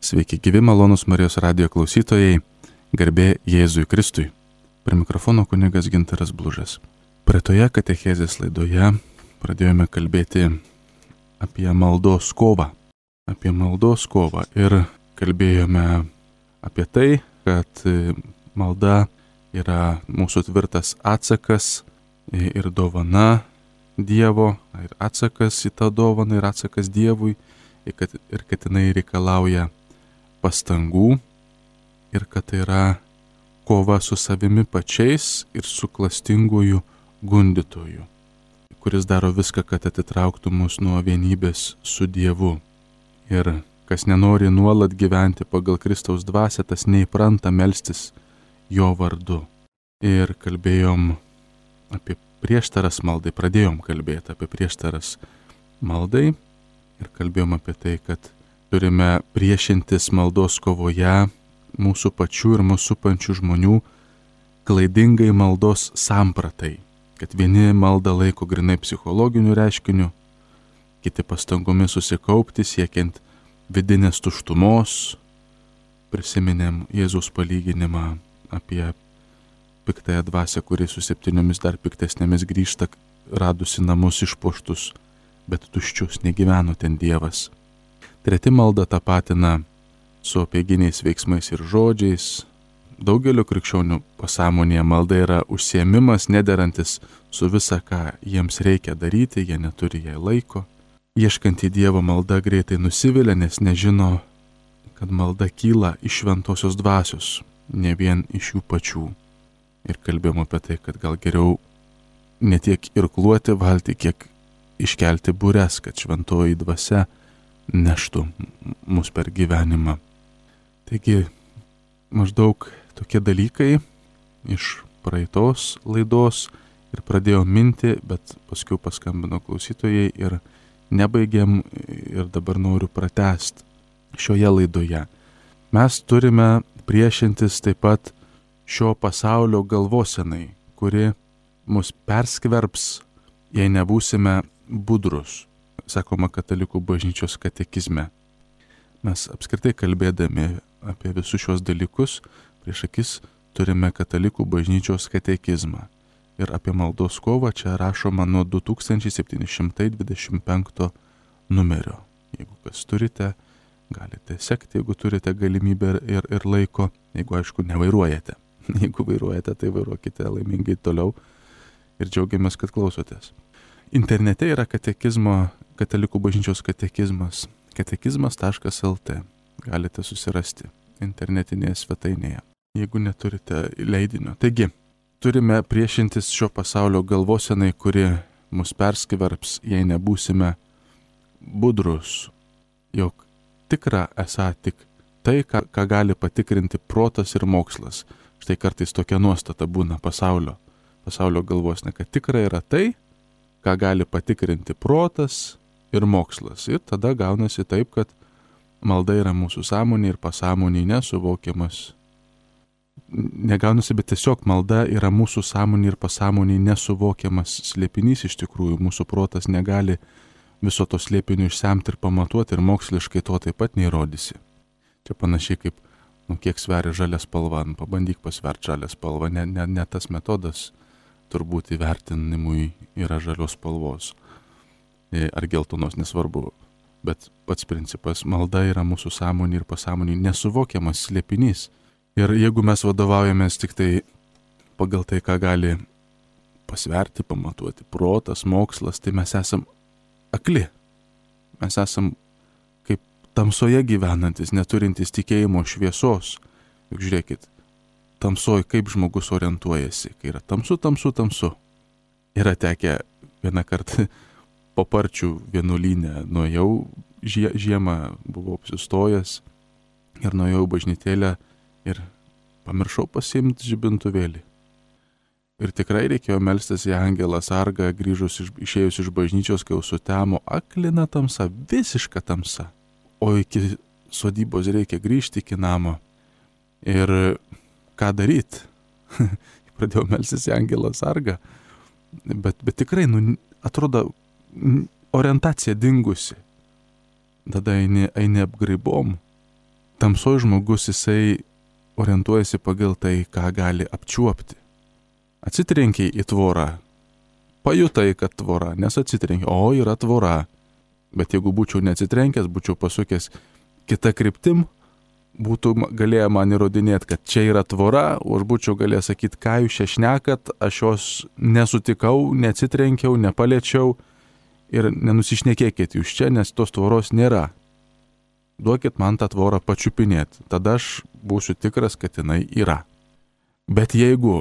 Sveiki gyvi malonūs Marijos radijo klausytojai, garbė Jėzui Kristui. Prie mikrofono kunigas Gintaras Blužas. Praeitoje katechezės laidoje pradėjome kalbėti apie maldos kovą. Ir kalbėjome apie tai, kad malda yra mūsų tvirtas atsakas ir dovana Dievo, ir atsakas į tą dovaną, ir atsakas Dievui, ir kad jinai reikalauja pastangų, ir kad tai yra kova su savimi pačiais ir su klastinguoju gundytoju, kuris daro viską, kad atitrauktų mus nuo vienybės su Dievu. Ir kas nenori nuolat gyventi pagal Kristaus dvasią, tas neįpranta melstis jo vardu. Ir kalbėjom apie prieštaras maldai, pradėjom kalbėti apie prieštaras maldai ir kalbėjom apie tai, kad turime priešintis maldos kovoje mūsų pačių ir mūsų supančių žmonių klaidingai maldos sampratai, kad vieni maldą laiko grinai psichologiniu reiškiniu, kiti pastangomis susikaupti siekiant vidinės tuštumos. Prisiminėm Jėzaus palyginimą apie piktąją dvasią, kuri su 7 dar piktesnėmis grįžta, radusi namus išpuoštus, bet tuščius, negyveno ten Dievas. Treti malda tapatina su apeiginiais veiksmais ir žodžiais. Daugelio krikščionių pasąmonėje malda yra užsiėmimas nederantis su visa, ką jiems reikia daryti, jie neturi jai laiko. Ieškanti Dievo malda greitai nusivilia, nes nežino, kad malda kyla iš šventosios dvasios, ne vien iš jų pačių. Ir kalbėjom apie tai, kad gal geriau ne tiek irkluoti valtį, kiek iškelti bures, kad šventoji dvasia neštų mus per gyvenimą. Taigi, maždaug tokie dalykai iš praeitos laidos ir pradėjo minti, bet paskui paskambino klausytojai ir nebaigėm ir dabar noriu pratęsti šioje laidoje. Mes turime priešintis taip pat šio pasaulio galvosenai, kuri mus perskverbs, jei nebūsime budrus, sakoma katalikų bažnyčios katekizme. Mes apskritai kalbėdami apie visus šios dalykus, prieš akis turime katalikų bažnyčios katekizmą. Ir apie maldos kovą čia rašoma nuo 2725 numerio. Jeigu kas turite, galite sekti, jeigu turite galimybę ir laiko, jeigu aišku nevairuojate. Jeigu vairuojate, tai vairuokite laimingai toliau ir džiaugiamės, kad klausotės. Internete yra katalikų bažnyčios katekizmas, katekizmas.lt. Galite susirasti internetinėje svetainėje, jeigu neturite leidinio. Taigi, turime priešintis šio pasaulio galvosenai, kuri mus perskverbs, jei nebūsime budrus, jog tikra esą tik tai, ką gali patikrinti protas ir mokslas. Štai kartais tokia nuostata būna pasaulio galvosne, kad tikra yra tai, ką gali patikrinti protas ir mokslas. Ir tada gaunasi taip, kad malda yra mūsų sąmonė ir pasąmonė nesuvokiamas. Negaunasi, bet tiesiog malda yra mūsų sąmonė ir pasąmonė nesuvokiamas slėpinys iš tikrųjų. Mūsų protas negali viso to slėpinio išsemti ir pamatuoti ir moksliškai to taip pat neįrodysi. Čia panašiai kaip, kiek sveria žalia spalva, pabandyk pasverti žalią spalvą, ne tas metodas turbūt įvertinimui yra žalios spalvos ar geltonos, nesvarbu, bet pats principas, malda yra mūsų sąmonė ir pasąmonė nesuvokiamas slėpinys. Ir jeigu mes vadovaujamės tik tai pagal tai, ką gali pasverti, pamatuoti protas, mokslas, tai mes esam akli. Mes esam kaip tamsoje gyvenantis, neturintis tikėjimo šviesos. Juk žiūrėkit, tamsoje kaip žmogus orientuojasi, kai yra tamsu. Yra tekę vieną kartą Paparčių vienuolyne nuėjau, žiemą buvau apsistojęs ir nuėjau į bažnytėlę ir pamiršau pasiimti žibintuvėlį. Ir tikrai reikėjo melstis į angelą sargą, išėjus iš bažnyčios, kai jau sutemo aklina tamsa, visiška tamsa. O iki sodybos reikia grįžti iki namo. Ir ką daryti? Pradėjau melstis į angelą sargą. Bet tikrai, atrodo, orientacija dingusi. Tada eini apgraibom. tamsoj žmogus jisai orientuojasi pagal tai, ką gali apčiuopti. Atsitrenkiai į tvorą, pajutai, kad tvora, nes atsitrenkiai, o yra tvora. Bet jeigu būčiau neatsitrenkęs, būčiau pasukęs kitą kryptim, būtų galėję man įrodinėti, kad čia yra tvora, o aš būčiau galėjęs sakyti, ką jūs čia šnekat, aš jos nesutikau, neatsitrenkiau, nepaliečiau ir nenusišnekėkit jūs čia, nes tos tvoros nėra. Duokit man tą tvorą pačiupinėti, tada aš būsiu tikras, kad jinai yra. Bet jeigu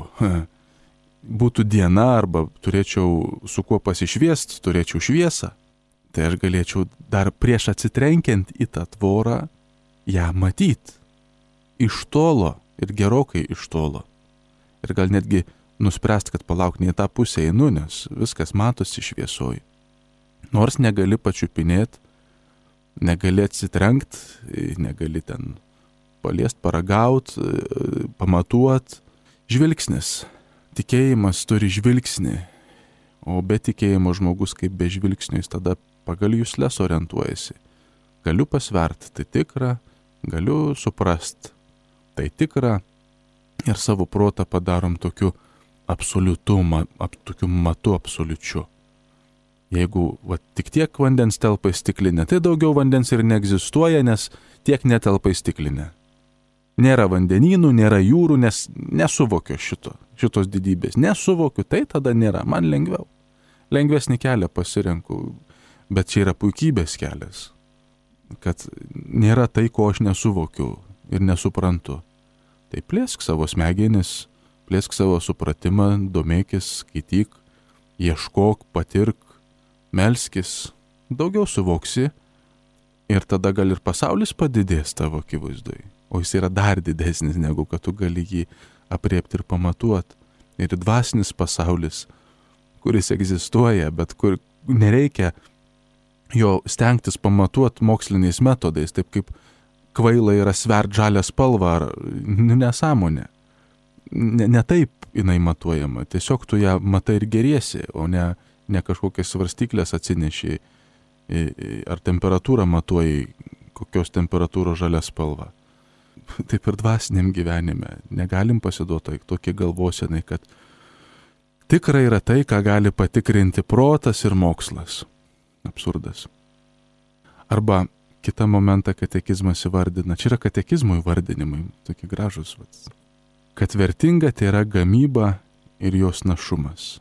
būtų diena arba turėčiau su kuo pasišviest, turėčiau šviesą, tai aš galėčiau dar prieš atsitrenkiant į tą tvorą ją matyti. Iš tolo ir gerokai iš tolo. Ir gal netgi nuspręsti, kad palauk, ne į tą pusę einu, nes viskas matosi šviesoj. Nors negali pačiupinėti, negali atsitrenkti, negali ten paliest, paragaut, pamatuot. Žvilgsnis. Tikėjimas turi žvilgsnį, o be tikėjimo žmogus kaip be žvilgsnio, jis tada pagal jusles orientuojasi. Galiu pasverti, tai tikra, galiu suprast, tai tikra ir savo protą padarom tokiu absoliutumu, tokiu matu absoliučiu. Jeigu tik tiek vandens telpa į stiklinę, tai daugiau vandens ir neegzistuoja, nes tiek netelpa į stiklinę. Nėra vandenynų, nėra jūrų, nes nesuvokiu šitos didybės. Nesuvokiu, tai tada nėra, man lengviau. Lengvesnį kelią pasirenku, bet čia yra puikybės kelias. Kad nėra tai, ko aš nesuvokiu ir nesuprantu. Tai plėsk savo smegenis, plėsk savo supratimą, domėkis, skaityk, ieškok, patirk, melskis, daugiau suvoksi ir tada gal ir pasaulis padidės tavo akivaizdoj. O jis yra dar didesnis, negu kad tu gali jį apriepti ir pamatuot. Ir dvasinis pasaulis, kuris egzistuoja, bet kur nereikia jo stengtis pamatuot moksliniais metodais, taip kaip kvaila yra svert žalią spalvą ar nesąmonė. Ne taip jinai matuojama, tiesiog tu ją matai ir geriesi, o ne kažkokias svarstyklės atsineši ar temperatūrą matuoji, kokios temperatūros žalia spalva. Taip ir dvasiniam gyvenime negalim pasiduoti tokie galvosenai, kad tikra yra tai, ką gali patikrinti protas ir mokslas. Absurdas. Arba kitą momentą katekizmas įvardina, čia yra katekizmo įvardinimai, tokie gražus, kad vertinga tai yra gamyba ir jos našumas.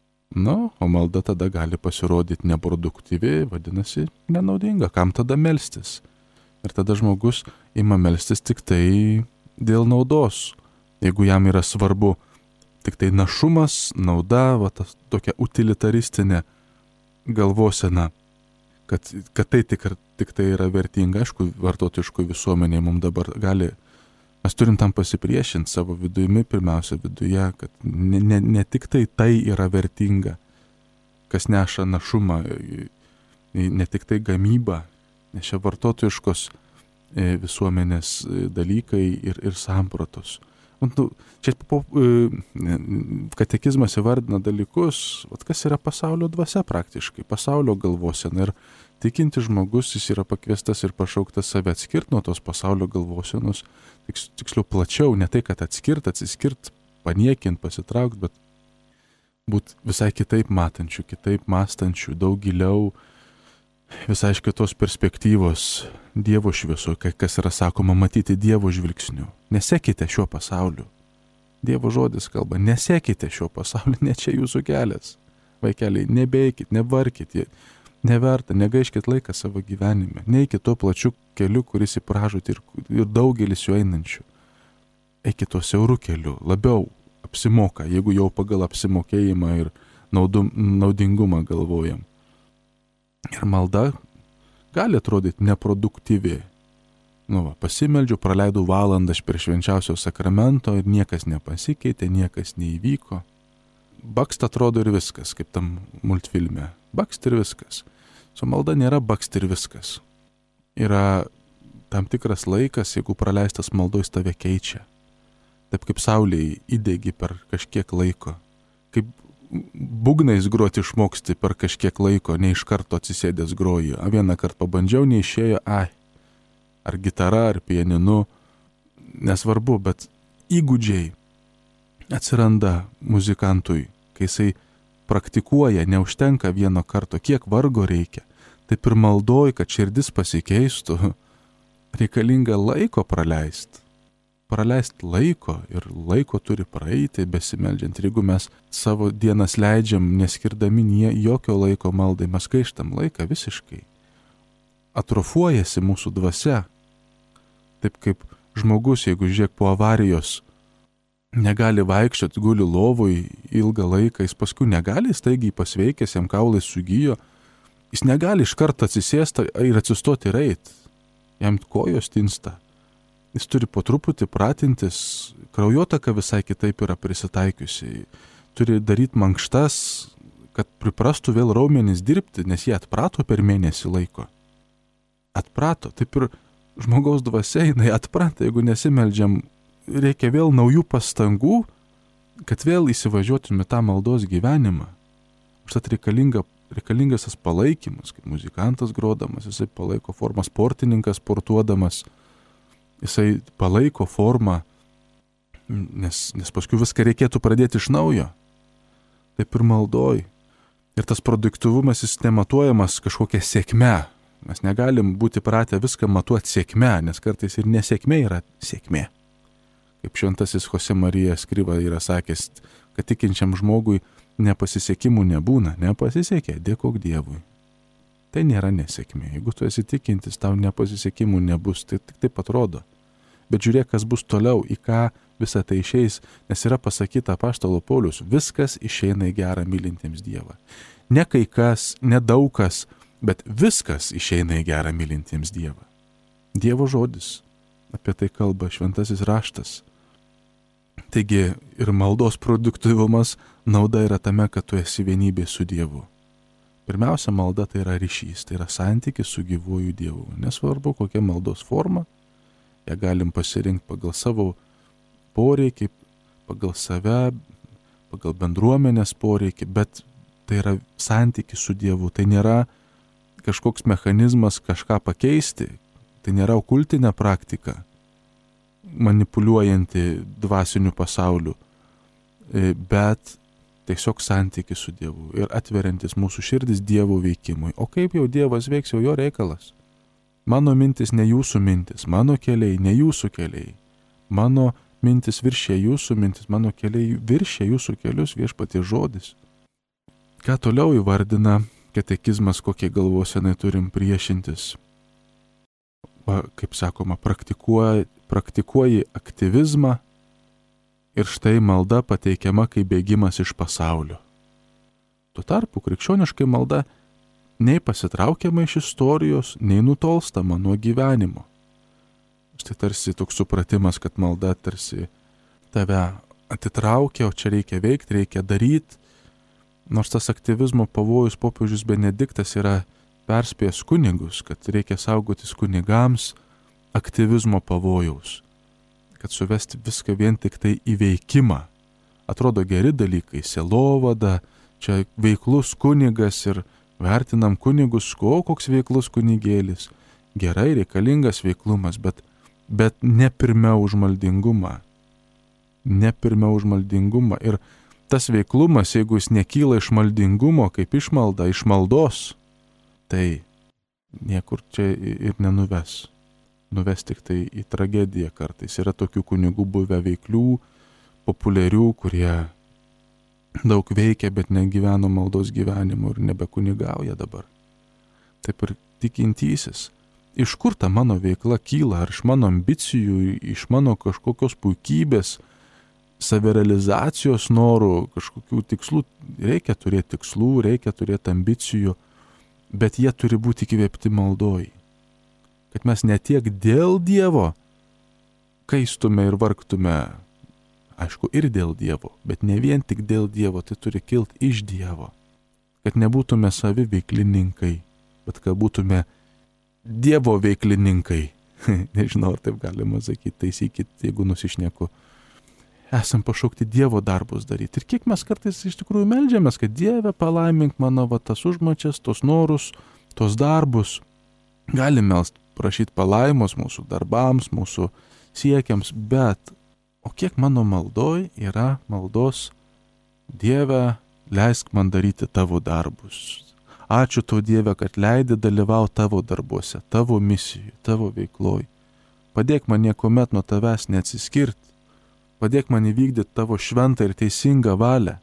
O malda tada gali pasirodyti neproduktyvi, vadinasi, nenaudinga, kam tada melstis? Ir tada žmogus ima melstis tik tai dėl naudos. Jeigu jam yra svarbu tik tai našumas, nauda, tokia utilitaristinė galvosena, kad tai tik tai yra vertinga. Aišku, vartotojiškoj visuomenėje mums dabar mes turim tam pasipriešinti savo vidujimi, pirmiausia viduje, kad ne tik tai yra vertinga, kas neša našumą, ne tik tai gamyba, nes čia vartotojiškos visuomenės dalykai ir sampratos. Čia katekizmas įvardina dalykus, kas yra pasaulio dvasia praktiškai, pasaulio galvosena. Ir tikinti žmogus, jis yra pakviestas ir pašauktas save atskirti nuo tos pasaulio galvosenos, tiksliau plačiau, ne tai, kad atsiskirt, paniekint, pasitraukt, bet būt visai kitaip matančių, kitaip mąstančių, daug giliau, visai iš kitos perspektyvos, Dievo šviesoje, kas yra sakoma, matyti Dievo žvilgsniu. Nesekite šiuo pasauliu. Dievo žodis kalba, nesekite šiuo pasauliu, ne čia jūsų kelias. Vaikeliai, nebeikit, nevarkit, neverta, negaiškit laiką savo gyvenime. Neikit tuo plačiu keliu, kuris įpražut ir daugelis jų einančių. Eikit tuo siauru keliu, labiau apsimoka, jeigu jau pagal apsimokėjimą ir naudingumą galvojam. Ir malda gali atrodyti neproduktyvi. Pasimeldžiu, praleidau valandą prie švenčiausio sakramento ir niekas nepasikeitė, niekas neįvyko. Bakst atrodo ir viskas, kaip tam multfilme. Bakst ir viskas. Su malda nėra bakst ir viskas. Yra tam tikras laikas, jeigu praleistas maldoj, tave keičia. Taip kaip saulėje įdegi per kažkiek laiko. Kaip būgnais groti išmoksti per kažkiek laiko, ne iš karto atsisėdęs groji. Vieną kartą pabandžiau, neišėjo, ar gitara, ar pianinu, nesvarbu, bet įgūdžiai atsiranda muzikantui, kai jisai praktikuoja, neužtenka vieno karto, kiek vargo reikia. Taip ir maldoj, kad širdis pasikeistų, reikalinga laiko praleisti. Praleisti laiko ir laiko turi praeiti besimeldžiant. Ir jeigu mes savo dienas leidžiam, neskirdami jokio laiko maldai, mes gaištam laiką visiškai. Atrofuojasi mūsų dvasia. Taip kaip žmogus, jeigu žiūrėk po avarijos, negali vaikščioti, guli lovoj ilgą laiką, jis paskui negali staigiai pasveikęs, jam kaulai sugijo, jis negali iš karto atsisėsti ir atsistoti ir eiti. Jam kojos tinsta. Jis turi po truputį pratintis, kraujotaka visai kitaip yra prisitaikiusi. Turi daryti mankštas, kad priprastų vėl raumenys dirbti, nes jie atprato per mėnesį laiko. Atprato, taip ir žmogaus dvasia, jinai atpranta, jeigu nesimeldžiam, reikia vėl naujų pastangų, kad vėl įsivažiuotume tą maldos gyvenimą. Užtat reikalingas tas palaikymas, kaip muzikantas grodamas, jisai palaiko formą, sportininkas sportuodamas, jisai palaiko formą, nes paskui viską reikėtų pradėti iš naujo. Taip ir maldoj. Ir tas produktyvumas jis nematuojamas kažkokia sėkme. Mes negalim būti pratę viską matuoti sėkme, nes kartais ir nesėkmė yra sėkmė. Kaip šventasis Jose Marija Skriva yra sakęs, kad tikinčiam žmogui nepasisekimų nebūna. Nepasisekė, dėkok Dievui. Tai nėra nesėkmė. Jeigu tu esi tikintis, tau nepasisekimų nebus, tai tik taip atrodo. Bet žiūrėk, kas bus toliau, į ką visą tai išeis, nes yra pasakyta apaštalo Paulius, viskas išeina į gerą mylintiems Dievą. Ne kai kas, ne daug kas, bet viskas išeina į gerą mylintiems Dievą. Dievo žodis, apie tai kalba šventasis raštas. Taigi ir maldos produktyvumas nauda yra tame, kad tu esi vienybė su Dievu. Pirmiausia, malda tai yra ryšys, tai yra santykis su gyvuoju Dievu. Nesvarbu, kokia maldos forma, ją galim pasirinkti pagal savo poreikį, pagal save, pagal bendruomenės poreikį, bet tai yra santykis su Dievu. Tai nėra kažkoks mechanizmas kažką pakeisti, tai nėra okultinė praktika, manipuliuojanti dvasiniu pasauliu, bet tiesiog santykis su Dievu ir atveriantis mūsų širdis Dievo veikimui. O kaip jau Dievas veiks, jau jo reikalas. Mano mintis ne jūsų mintis, mano keliai ne jūsų keliai. Mano mintis viršė jūsų mintis, mano keliai viršė jūsų kelius, viešpaties žodis. Ką toliau įvardina katekizmas, kokie galvosenai turim priešintis? Kaip sakoma, praktikuoji aktyvizmą ir štai malda pateikiama kaip bėgimas iš pasaulio. Tuo tarpu krikščioniškai malda nei pasitraukiama iš istorijos, nei nutolstama nuo gyvenimo. Štai tarsi toks supratimas, kad malda tarsi tave atitraukia, o čia reikia veikti, reikia daryti. Nors tas aktyvizmo pavojus popiežius Benediktas yra perspėjęs kunigus, kad reikia saugotis kunigams aktyvizmo pavojaus, kad suvesti viską vien tik tai į veikimą. Atrodo geri dalykai, sielovada, čia veiklus kunigas ir vertinam kunigus, koks veiklus kunigėlis. Gerai, reikalingas veiklumas, bet ne pirmiau už maldingumą. Ne pirmiau už maldingumą. Ir tas veiklumas, jeigu jis nekyla iš maldingumo, kaip išmalda, iš maldos, tai niekur čia ir nenuves. Nuves tik tai į tragediją kartais. Yra tokių kunigų buvę veiklių, populiarių, kurie daug veikia, bet negyveno maldos gyvenimu ir nebekunigauja dabar. Taip ir tikintysis. Iš kur ta mano veikla kyla? Ar iš mano ambicijų, iš mano kažkokios puikybės, savirealizacijos norų, kažkokių tikslų? Reikia turėti tikslų, reikia turėti ambicijų, bet jie turi būti įkvėpti maldoj. Kad mes ne tiek dėl Dievo kaistume ir vargtume, aišku, ir dėl Dievo, bet ne vien tik dėl Dievo, tai turi kilti iš Dievo. Kad nebūtume savi veiklininkai, bet kad būtume Dievo veiklininkai. Nežinau, ar taip galima sakyti, taisykit, jeigu nusišneku. Esam pašaukti Dievo darbus daryti. Ir kiek mes kartais iš tikrųjų meldžiamės, kad Dieve palaimink mano tas užmačias, tos norus, tos darbus. Galim melst prašyti palaimos mūsų darbams, mūsų siekiams, bet o kiek mano maldoj yra maldos: Dieve, leisk man daryti tavo darbus. Ačiū tau, Dieve, kad leidi dalyvauti tavo darbuose, tavo misijų, tavo veikloj. Padėk man niekuomet nuo tavęs neatsiskirti. Padėk man įvykdyti tavo šventą ir teisingą valią.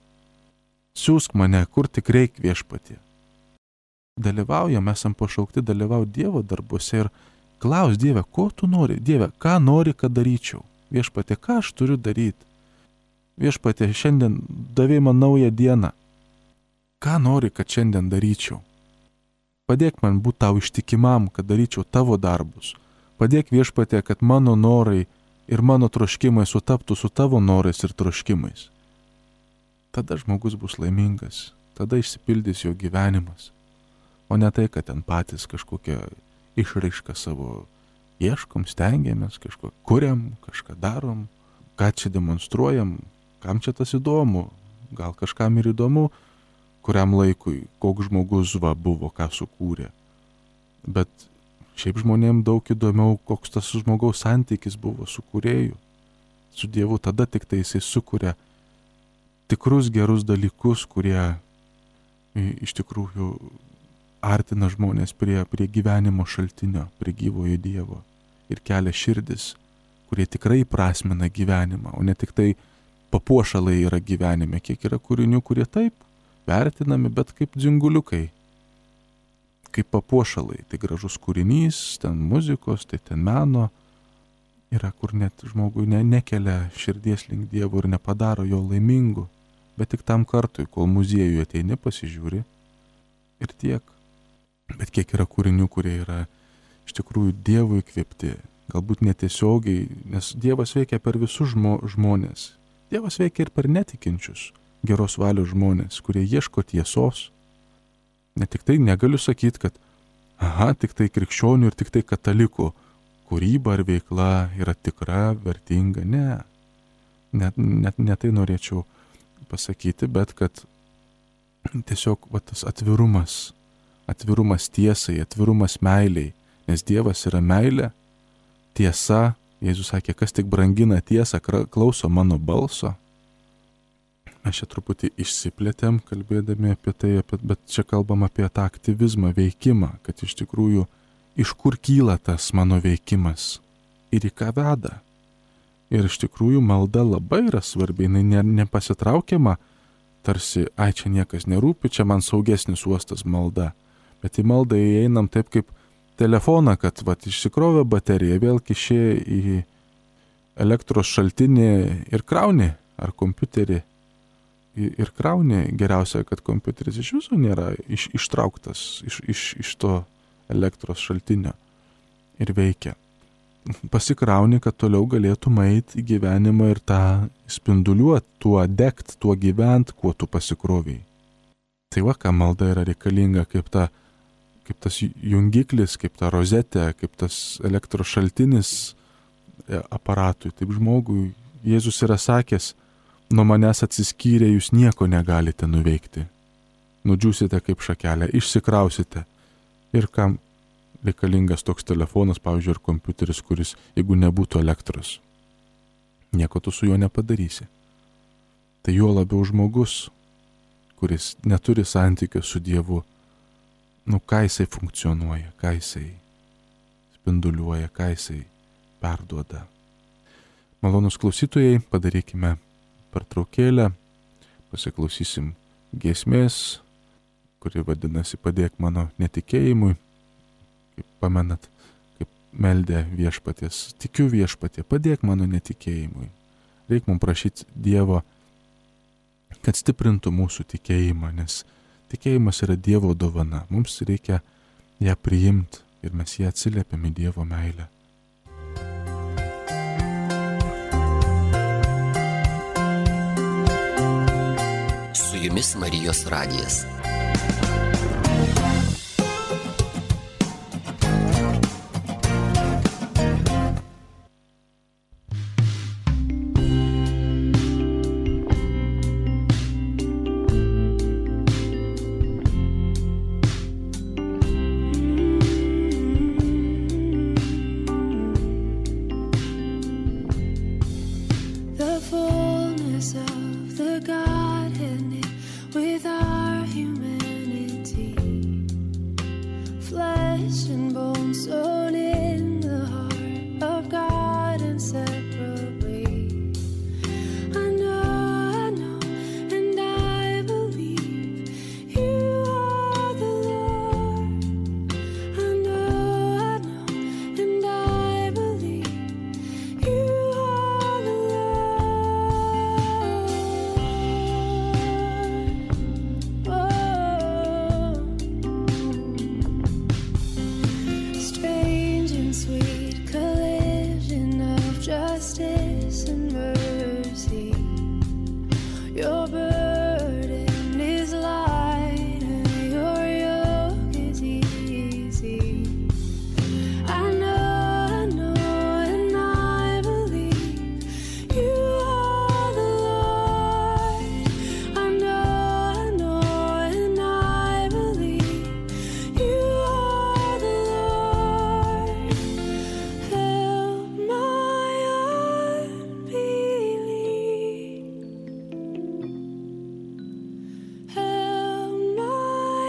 Siūsk mane, kur tik reik, Viešpatie. Dalyvaujam, esam pašaukti dalyvauti Dievo darbuose ir klaus: Dieve, ko tu nori? Dieve, ką nori, kad daryčiau? Viešpatie, ką aš turiu daryti? Viešpatie, šiandien davė man naują dieną. Ką nori, kad šiandien daryčiau? Padėk man būti tau ištikimam, kad daryčiau tavo darbus. Padėk, Viešpatie, kad mano norai ir mano troškimai sutaptų su tavo norais ir troškimais. Tada žmogus bus laimingas, tada išsipildys jo gyvenimas. O ne tai, kad ten patys kažkokią išraišką savo ieškom, stengiamės, kažko kuriam, kažką darom, ką čia demonstruojam, kam čia tas įdomu, gal kažkam ir įdomu, kuriam laikui, koks žmogus buvo, ką sukūrė. Bet šiaip žmonėm daug įdomiau, koks tas žmogaus santykis buvo su kūrėju, su Dievu. Tada tik tai jisai sukuria tikrus gerus dalykus, kurie iš tikrųjų artina žmonės prie gyvenimo šaltinio, prie gyvojo Dievo ir kelia širdis, kurie tikrai prasmina gyvenimą, o ne tik tai papuošalai yra gyvenime. Kiek yra kūrinių, kurie taip vertinami, bet kaip dzinguliukai, kaip papuošalai. Tai gražus kūrinys, ten muzikos, tai ten meno yra, kur net žmogui nekelia širdies link Dievo ir nepadaro jo laimingu, bet tik tam kartui, kol muziejuje ateini, pasižiūri ir tiek. Bet kiek yra kūrinių, kurie yra iš tikrųjų Dievo įkvėpti, galbūt netiesiogiai, nes Dievas veikia per visus žmonės. Dievas veikia ir per netikinčius, geros valios žmonės, kurie ieško tiesos. Ne tik tai negaliu sakyti, kad tik tai krikščionių ir tik tai katalikų kūryba ar veikla yra tikra, vertinga. Ne tai norėčiau pasakyti, bet kad tiesiog tas atvirumas tiesai, atvirumas meiliai, nes Dievas yra meilė, tiesa. Jėzus sakė, kas tik brangina tiesą, klauso mano balso. Mes čia truputį išsiplėtėm, kalbėdami apie tai, bet čia kalbam apie tą aktyvizmą, veikimą, kad iš tikrųjų iš kur kyla tas mano veikimas ir į ką veda. Ir iš tikrųjų malda labai yra svarbi, jinai nepasitraukiama, tarsi, čia niekas nerūpi, čia man saugesnis uostas malda. Bet į maldą įeinam taip kaip telefoną, kad išsikrovė baterija, vėl kiši į elektros šaltinį ir krauni, ar kompiuterį ir krauni. Geriausia, kad kompiuteris iš viso nėra ištrauktas iš to elektros šaltinio ir veikia. Pasikrauni, kad toliau galėtum eiti į gyvenimą ir tą spinduliuoti, tuo degt, tuo gyvent, kuo tu pasikroviai. Tai ką malda yra reikalinga kaip tas jungiklis, kaip ta rozetė, kaip tas elektros šaltinis aparatui. Taip žmogui Jėzus yra sakęs, nuo manęs atsiskyrę jūs nieko negalite nuveikti. Nudžiūsite kaip šakelę, išsikrausite. Ir kam reikalingas toks telefonas, pavyzdžiui, ar kompiuteris, kuris, jeigu nebūtų elektros, nieko tu su juo nepadarysi. Tai juo labiau žmogus, kuris neturi santykio su Dievu, ką jisai funkcionuoja, ką jisai spinduliuoja, ką jisai perduoda. Malonus klausytojai, padarykime pertraukėlę, pasiklausysim giesmės, kuri vadinasi Padėk mano netikėjimui. Kaip pamenat, kaip meldė Viešpaties, tikiu Viešpatie, padėk mano netikėjimui. Reik mums prašyti Dievo, kad stiprintų mūsų tikėjimą, nes tikėjimas yra Dievo dovana. Mums reikia ją priimti ir mes ją atsiliepiam į Dievo meilę. Su jumis Marijos radijas. fullness of the Godhead knit with our humanity, flesh and bone sewn in the heart of God inseparably. I know, and I believe you are the Lord. I know, and I believe you are the Lord. Strange and sweet collision of justice and mercy. Your burden is light and your yoke is easy. I know, and I believe you are the Lord. I know, and I believe you are the Lord. Help my unbelief. Help my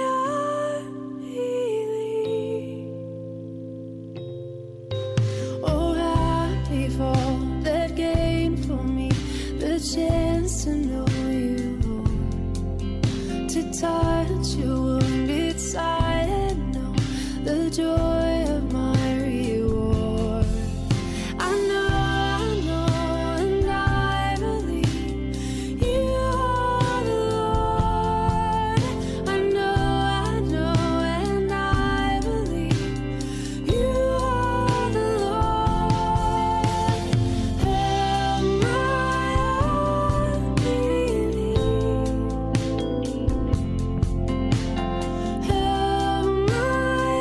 unbelief. Oh, happy fall that gained for me the chance to know you, Lord, to touch your wounded side and know the joy of my reward. I know, and I believe you are the Lord. I know, and I believe you are the Lord. Help my unbelief. Help my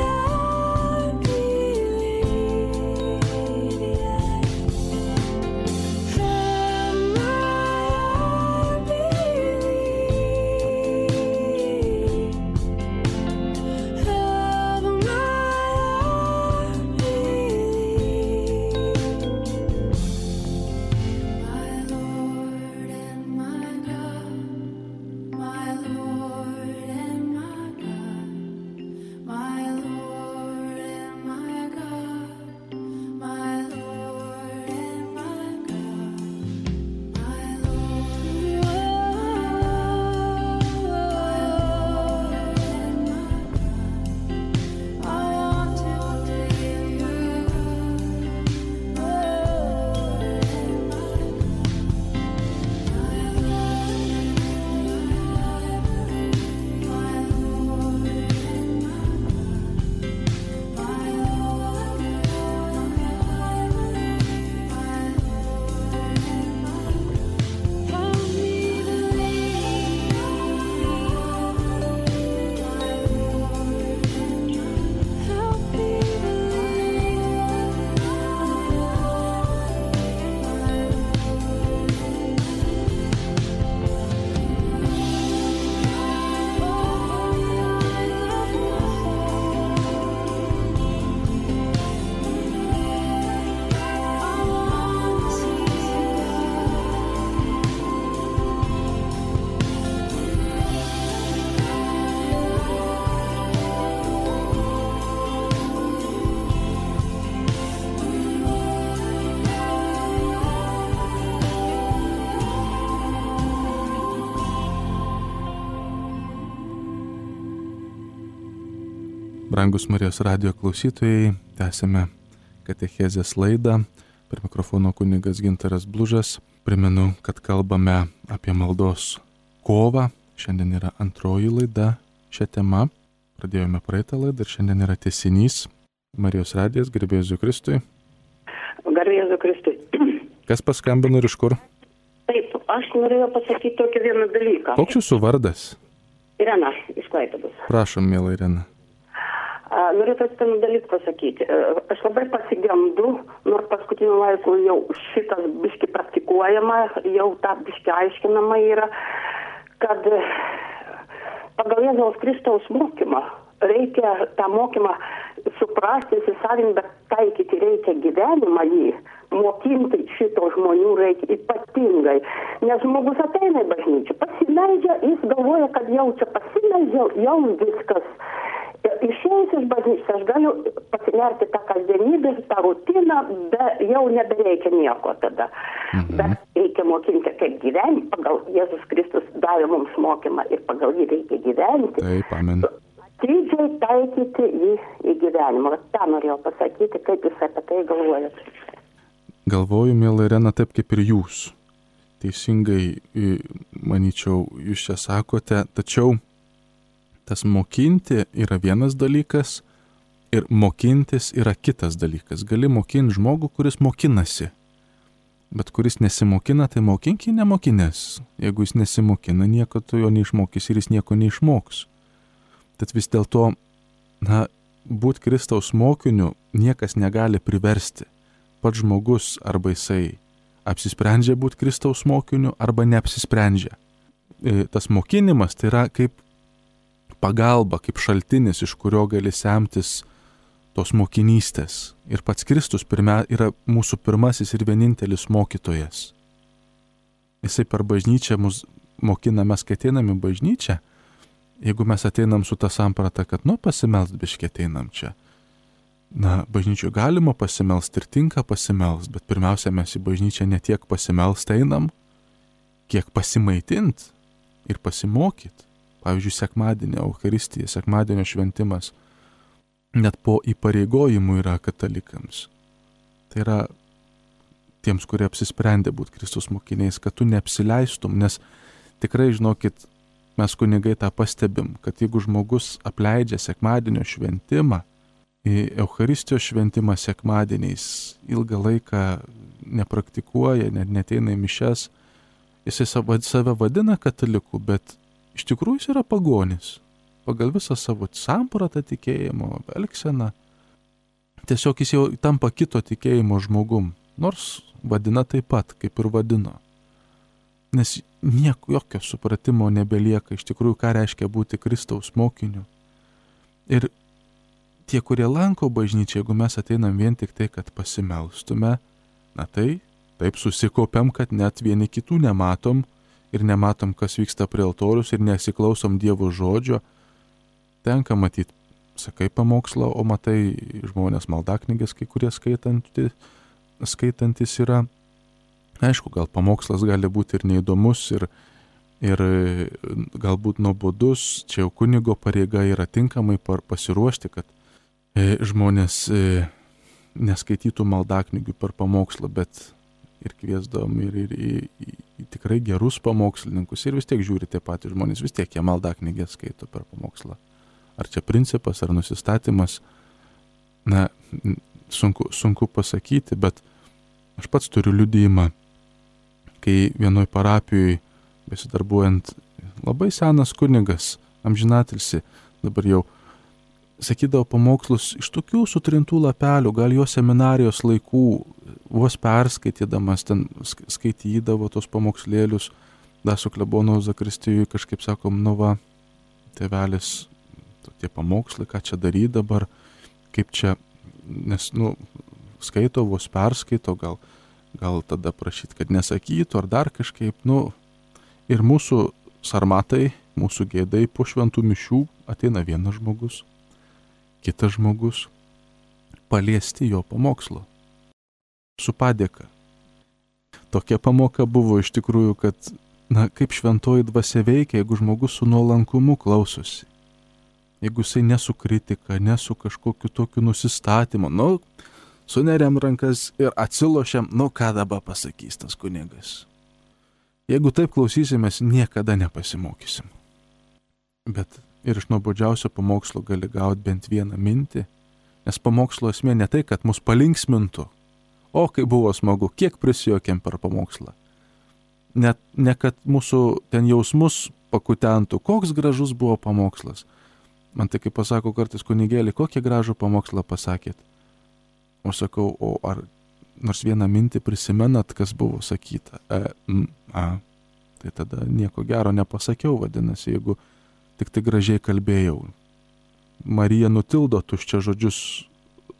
Brangus Marijos radijo klausytojai, tęsime katechezės laidą. Per mikrofono kunigas Gintaras Blužas. Primenu, kad kalbame apie maldos kovą. Šiandien yra antroji laida šią temą. Pradėjome praeitą laidą ir šiandien yra tęsinys. Marijos radijas, garbė Jėzui Kristui. Garbė Jėzui Kristui. Kas paskambino ir iš kur? Taip, aš norėjau pasakyti tokį vieną dalyką. Koks jūsų vardas? Irena, iš Klaipėdos. Prašom, miela Irena. Noriu tokį dalyką pasakyti. Aš labai pasigendu, nors paskutiniu laiku jau šitas biški praktikuojama, jau ta biški aiškinama yra, kad pagal Jėzaus Kristaus mokymą reikia tą mokymą suprasti, įsisavinti, bet taikyti reikia gyvenimą jį mokinti šito žmonių reikia ypatingai. Nes žmogus ateina į bažnyčią, pasileidžia, jis galvoja, kad jau čia pasileidžia, jau viskas. Išėjus iš bažnyčios aš galiu pasinerti tą kasdienybę, tą rutiną, jau nebereikia nieko tada. Bet reikia mokinti, kaip gyventi, pagal Jėzus Kristus davė mums mokymą ir pagal jį reikia gyventi. Taip, amen. Atidžiai taikyti jį į gyvenimą. Tą norėjau pasakyti, kaip jūs apie tai galvojat. Galvoju, mėla Irena, taip kaip ir jūs. Teisingai, manyčiau, jūs čia sakote, tačiau tas mokinti yra vienas dalykas ir mokintis yra kitas dalykas. Gali mokinti žmogų, kuris mokinasi, bet kuris nesimokina, tai mokink jį nemokinės. Jeigu jis nesimokina, nieko tu jo neišmokys ir jis nieko neišmoks. Tad vis dėlto, būt Kristaus mokiniu niekas negali priversti. Pats žmogus arba jisai apsisprendžia būti Kristaus mokiniu arba neapsisprendžia. Tas mokinimas tai yra kaip pagalba, kaip šaltinis, iš kurio gali semtis tos mokinystės. Ir pats Kristus yra mūsų pirmasis ir vienintelis mokytojas. Jisai per bažnyčią mus mokina, mes kai ateinam į bažnyčią, jeigu mes ateinam su tą sampratą, kad pasimelst biškį ateinam čia. Bažnyčioje galima pasimelst ir tinka pasimelst, bet pirmiausia mes į bažnyčią ne tiek pasimelst einam, kiek pasimaitint ir pasimokyt. Pavyzdžiui, sekmadienio Eucharistija, sekmadienio šventimas net po įpareigojimų yra katalikams. Tai yra tiems, kurie apsisprendė būti Kristus mokiniais, kad tu neapsileistum, nes tikrai, žinokit, mes kunigai tą pastebim, kad jeigu žmogus apleidžia sekmadienio šventimą, Eucharistijos šventimą sekmadieniais ilgą laiką nepraktikuoja, neteina į mišias, jisai save vadina kataliku, bet iš tikrųjų jis yra pagonis. Pagal visą savo sampratą tikėjimo, elgseną. Tiesiog jis jau tampa kito tikėjimo žmogum. Nors vadina taip pat, kaip ir vadino. Nes jokio supratimo nebelieka iš tikrųjų, ką reiškia būti Kristaus mokiniu. Ir tie, kurie lanko bažnyčią, jeigu mes ateinam vien tik tai, kad pasimelstume, tai taip susikaupiam, kad net vieni kitų nematom, ir nematom, kas vyksta prie altorius ir nesiklausom Dievo žodžio, tenka matyti, sakai pamokslą, o matai žmonės maldaknygės, kai kurie skaitantis yra. Aišku, gal pamokslas gali būti ir neįdomus, ir galbūt nuobodus, čia jau kunigo pareiga yra tinkamai pasiruošti, kad žmonės neskaitytų maldaknygių per pamokslą, bet ir kviesdavom ir tikrai gerus pamokslininkus ir vis tiek žiūri tie patys žmonės, vis tiek jie maldaknygę skaito per pamokslą. Ar čia principas, ar nusistatymas, sunku pasakyti, bet aš pats turiu liudijimą, kai vienoj parapijoje besidarbuojant labai senas kunigas, amžinatilsi, dabar jau sakydavo pamokslus iš tokių sutrintų lapelių, gal jo seminarijos laikų, vos perskaitydamas ten skaitydavo tos pamokslėlius, dar su klebonu Zakristijui kažkaip sakom, tėvelis, tie pamokslai, ką čia daryti dabar, kaip čia, nes, skaito, vos perskaito, gal tada prašyti, kad nesakytų, ar dar kažkaip, ir mūsų sarmatai, mūsų gėdai po šventų mišių ateina vienas žmogus, kitas žmogus, paliesti jo pamokslo. Su padėka. Tokia pamoka buvo iš tikrųjų, kad, kaip šventoji dvasia veikia, jeigu žmogus su nuolankumu klausosi. Jeigu jisai ne su kritika, ne su kažkokiu tokiu nusistatymu, suneriam rankas ir atsilošiam, ką dabar pasakys tas kunigas. Jeigu taip klausysimės, niekada nepasimokysim. Bet ir iš nuobodžiausio pamokslo gali gauti bent vieną mintį, nes pamokslo esmė ne tai, kad mus palinksmintų, o kai buvo smagu, kiek prisijokėm per pamokslą. Ne kad mūsų ten jausmus pakutentų, koks gražus buvo pamokslas. Man tai kaip pasako kartais kunigėlį, kokį gražų pamokslą pasakėt. O sakau, ar nors vieną mintį prisimenat, kas buvo sakyta? Tai tada nieko gero nepasakiau, vadinasi, jeigu tik tai gražiai kalbėjau. Marija nutildo tuščia žodžius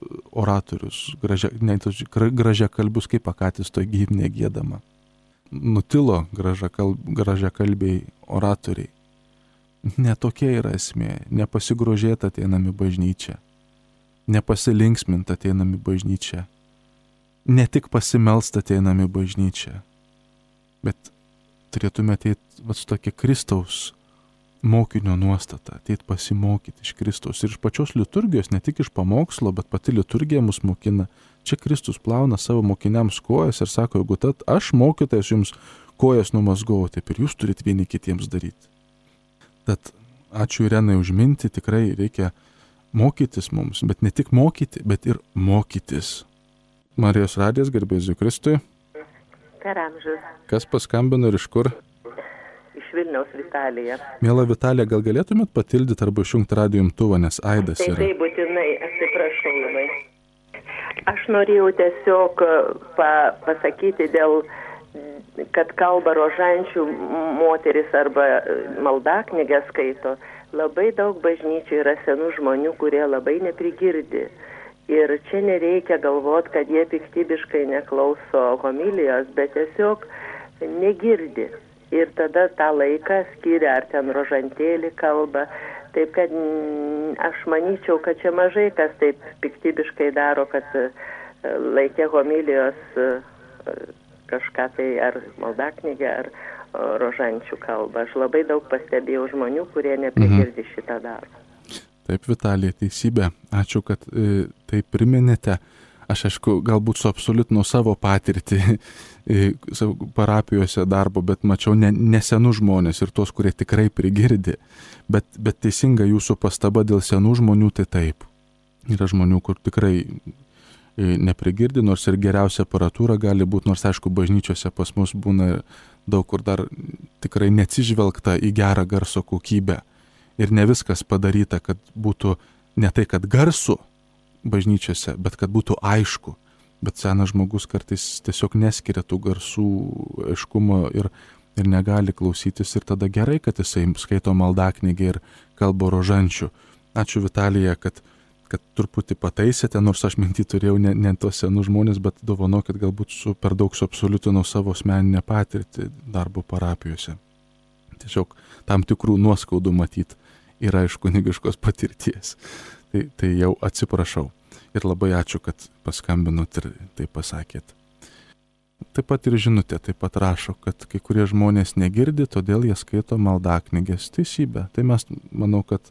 oratorius, gražiakalbius kaip akatis toj gyvne giedama. Nutilo gražiakalbiai oratoriai. Netokia yra esmė. Nepasigrožėti ateinam į bažnyčią. Nepasilinksminti ateinam į bažnyčią. Ne tik pasimelst ateinam į bažnyčią. Bet turėtume ateiti su tokia Kristaus mokinio nuostata, ateit pasimokyti iš Kristaus. Ir iš pačios liturgijos, ne tik iš pamokslo, bet pati liturgija mus mokina. Čia Kristus plauna savo mokiniams kojas ir sako, jeigu tad aš mokytojas jums kojas numazgau, taip ir jūs turit vieni kitiems daryti. Tad ačiū Irenai už mintį, tikrai reikia mokytis mums, bet ne tik mokyti, bet ir mokytis. Marijos radijas, garbė Jėzui Kristui. Per amžius. Kas paskambino ir iš kur? Iš Vilniaus, Vitalija. Miela Vitalija, gal galėtumėt patildyti arba išjungti radijo imtuvą, nes aidas yra. Tai būtinai, atsiprašau labai. Aš norėjau tiesiog pasakyti kad kalba rožančių moteris arba maldaknygę skaito. Labai daug bažnyčių yra senų žmonių, kurie labai neprigirdi. Ir čia nereikia galvoti, kad jie piktybiškai neklauso homilijos, bet tiesiog negirdi. Ir tada tą laiką skiria, ar ten rožantėlį kalba. Taip kad aš manyčiau, kad čia mažai kas taip piktybiškai daro, kad laikė homilijos kažką tai ar maldaknygę, ar rožančių kalbą. Aš labai daug pastebėjau žmonių, kurie neprigirdi šitą darbą. Taip, Vitalija, teisybė. Ačiū, kad tai priminėte. Aš, aišku, galbūt suabsoliutinau savo patirtį parapijose darbo, bet mačiau nesenų žmonės ir tos, kurie tikrai prigirdi. Bet teisinga jūsų pastaba dėl senų žmonių, tai taip. Yra žmonių, kur tikrai neprigirdi, nors ir geriausia aparatūra gali būti, nors aišku, bažnyčiose pas mus būna daug kur dar tikrai neatsižvelgta į gerą garso kokybę. Ir ne viskas padaryta, kad būtų ne tai, kad garsu bažnyčiose, bet kad būtų aišku. Bet senas žmogus kartais tiesiog neskiria tų garsų aiškumo ir negali klausytis. Ir tada gerai, kad jisai skaito maldaknygę ir kalba rožančių. Ačiū, Vitalija, kad truputį pataisėte, nors aš mintį turėjau ne tuos senus žmonės, bet dovanokit, galbūt per daug suabsoliutinau savo asmeninę patirtį darbo parapijose. Tiesiog tam tikrų nuoskaudų matyti yra iš kunigiškos patirties. Tai jau atsiprašau. Ir labai ačiū, kad paskambinot ir tai pasakėt. Taip pat ir žinutė taip pat rašo, kad kai kurie žmonės negirdi, todėl jie skaito maldaknygės. Teisybė. Tai mes, manau, kad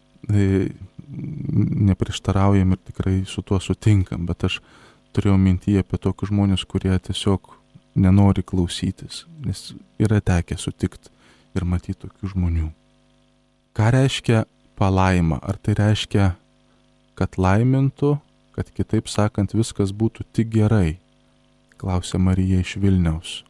neprieštaraujam ir tikrai su tuo sutinkam, bet aš turėjau mintyje apie tokius žmonės, kurie tiesiog nenori klausytis, nes yra tekę sutikti ir matyti tokių žmonių. Ką reiškia palaima? Ar tai reiškia, kad laimintų, kad kitaip sakant viskas būtų tik gerai? Klausia Marija iš Vilniaus.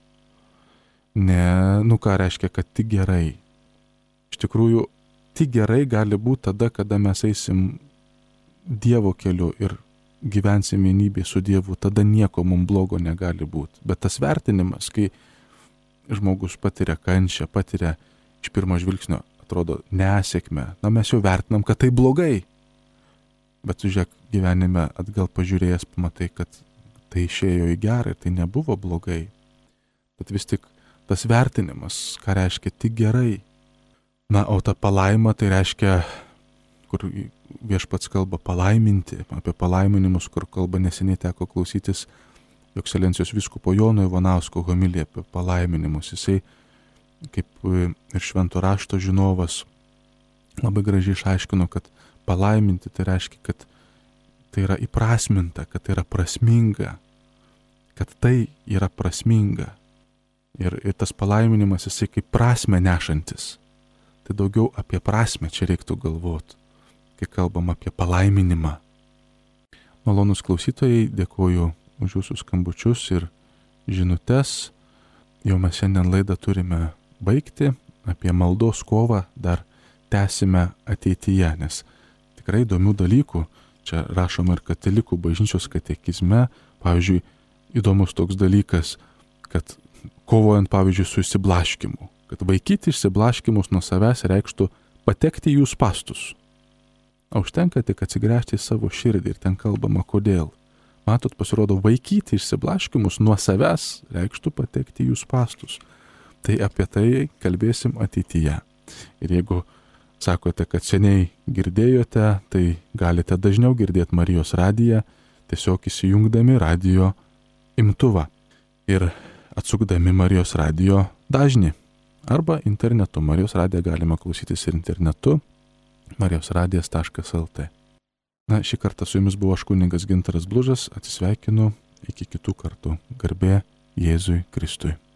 Ne, ką reiškia, kad tik gerai? Iš tikrųjų, tik gerai gali būti tada, kada mes eisim Dievo keliu ir gyvensim vienybėje su Dievu, tada nieko mums blogo negali būti. Bet tas vertinimas, kai žmogus patiria kančią, patiria iš pirmo žvilgsnio, atrodo, nesėkmę, mes jau vertinam, kad tai blogai. Bet žiūrėk, gyvenime atgal pažiūrėjęs, pamatai, kad tai išėjo į gerą ir tai nebuvo blogai. Bet vis tik tas vertinimas, ką reiškia tik gerai. O ta palaima tai reiškia, kur viešpats kalba palaiminti, apie palaiminimus, kur kalba neseniai teko klausytis Jo Ekscelencijos vyskupo Jono Ivanausko homiliją apie palaiminimus. Jisai, kaip ir švento rašto žinovas, labai gražiai išaiškino, kad palaiminti tai reiškia, kad tai yra įprasminta, kad tai yra prasminga, kad tai yra prasminga. Ir tas palaiminimas, jisai kaip prasmę nešantis. Tai daugiau apie prasmę čia reiktų galvoti, kai kalbam apie palaiminimą. Malonus klausytojai, dėkoju už jūsų skambučius ir žinutes. Jau mes šiandien laidą turime baigti. Apie maldos kovą dar tęsime ateityje, nes tikrai įdomių dalykų. Čia rašoma ir katalikų bažnyčios katekizme. Pavyzdžiui, įdomus toks dalykas, kad kovojant, pavyzdžiui, su išsiblaškimu. Kad vaikyti išsiblaškimus nuo savęs reikštų patekti į jų spastus. O užtenka tik atsigręžti į savo širdį ir ten kalbama kodėl. Matot, pasirodo, vaikyti išsiblaškimus nuo savęs reikštų patekti į jų spastus. Tai apie tai kalbėsim ateityje. Ir jeigu sakote, kad seniai girdėjote, tai galite dažniau girdėti Marijos radiją, tiesiog įsijungdami radijo imtuvą ir atsukdami Marijos radijo dažnį. Arba internetu. Marijos radiją galima klausytis ir internetu marijosradijas.lt. Na, šį kartą su jumis buvo aš kunigas Gintaras Blužas. Atsisveikinu iki kitų kartų. Garbė Jėzui Kristui.